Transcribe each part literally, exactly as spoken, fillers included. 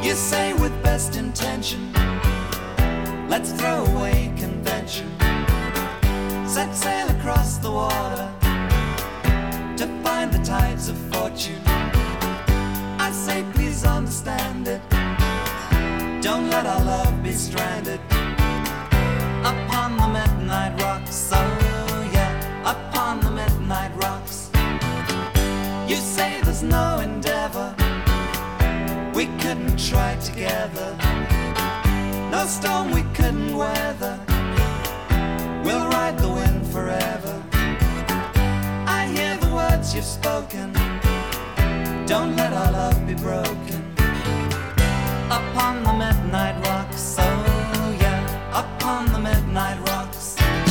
You say with best intention, let's throw away convention, set sail across the water to find the tides of fortune. I say please understand it, don't let our love be stranded upon the midnight rocks. Oh yeah, upon the midnight rocks. You say there's no endeavor we couldn't try together, no storm we couldn't weather, we'll ride the wind forever. I hear the words you've spoken, don't let our love be broken upon the midnight rocks. Oh yeah, upon the midnight rocks.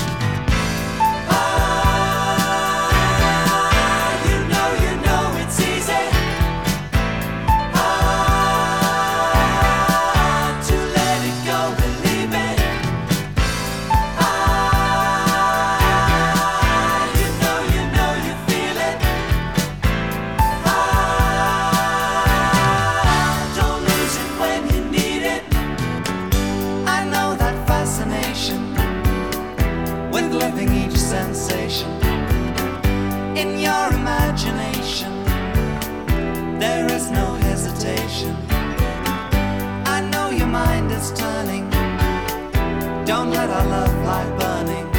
With living each sensation in your imagination, there is no hesitation. I know your mind is turning, don't let our love lie burning